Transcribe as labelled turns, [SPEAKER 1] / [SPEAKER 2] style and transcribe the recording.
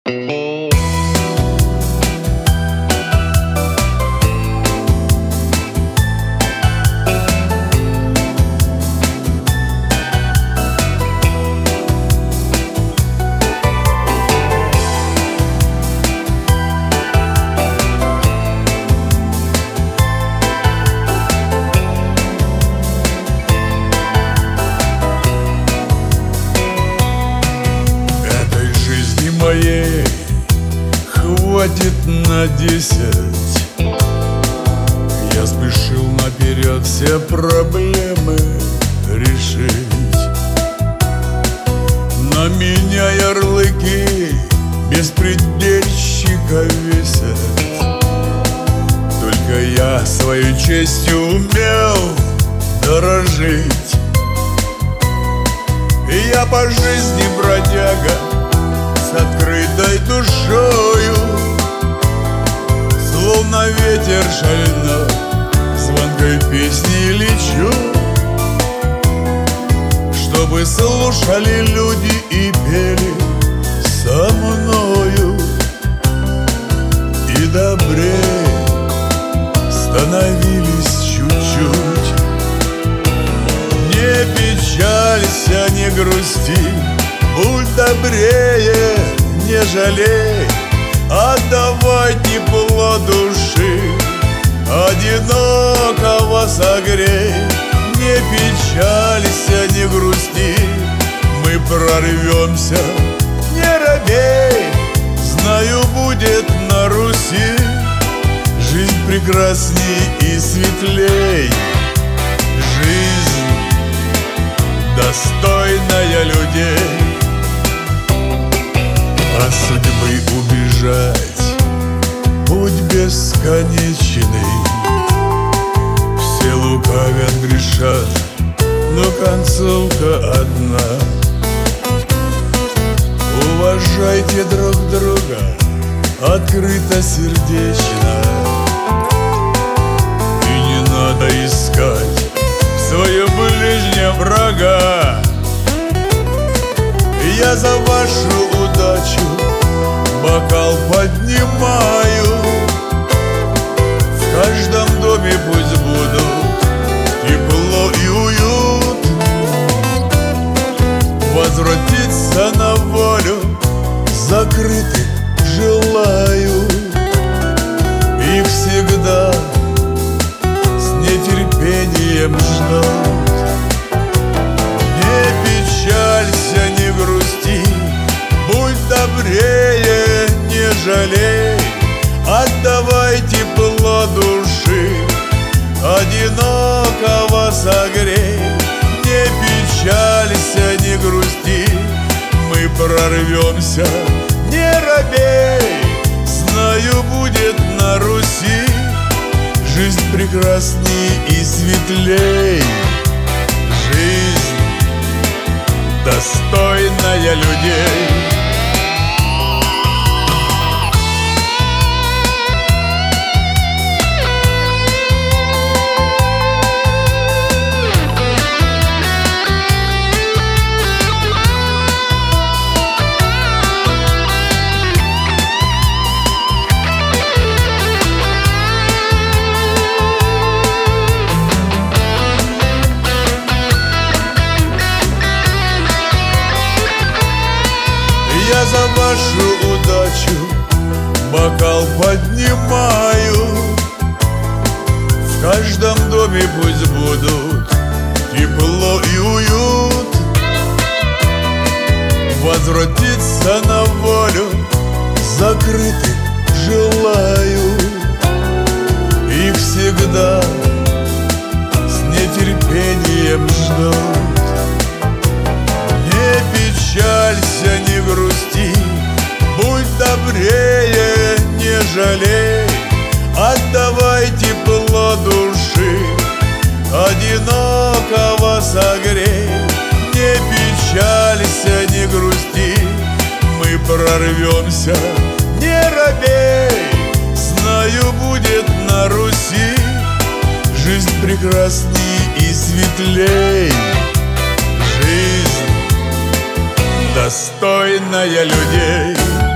[SPEAKER 1] Моей хватит на 10. Я спешил наперед все проблемы решить. На меня ярлыки беспредельщика весят. Только я своей честью умел дорожить. И я по жизни бродяга с открытой душою, словно ветер шальной, звонкой песней лечу, чтобы слушали люди и пели со мною, и добрее становились чуть-чуть. Не печалься, не грусти, будь добрее, не жалей, отдавай тепло души, одинокого согрей. Не печалься, не грусти, мы прорвемся, не робей. Знаю, будет на Руси жизнь прекрасней и светлей. Жизнь, достойная людей. От судьбы убежать путь бесконечный. Все лукавят, грешат, но концовка одна. Уважайте друг друга открыто, сердечно. И не надо искать в своем ближнем врага. Я за вашу удачу бокал поднимаю. В каждом доме пусть будут тепло и уют. Возвратиться на волю закрытых желаю. Их всегда с нетерпением ждут. Не печалься, не грусти, будь добрее, не жалей, отдавай тепло души, одинокого согрей. Не печалься, не грусти, мы прорвемся, не робей. Знаю, будет на Руси жизнь прекрасней и светлей. Жизнь, достойная людей. Я за вашу удачу бокал поднимаю. В каждом доме пусть будут тепло и уют. Возвратиться на волю закрытых желаю. Их всегда с нетерпением ждут. Не печалься, не грусти, будь добрее, не жалей, отдавай тепло души, одинокого согрей. Не печалься, не грусти, мы прорвемся, не робей. Знаю, будет на Руси жизнь прекрасней и светлей. Жизнь, достойная людей.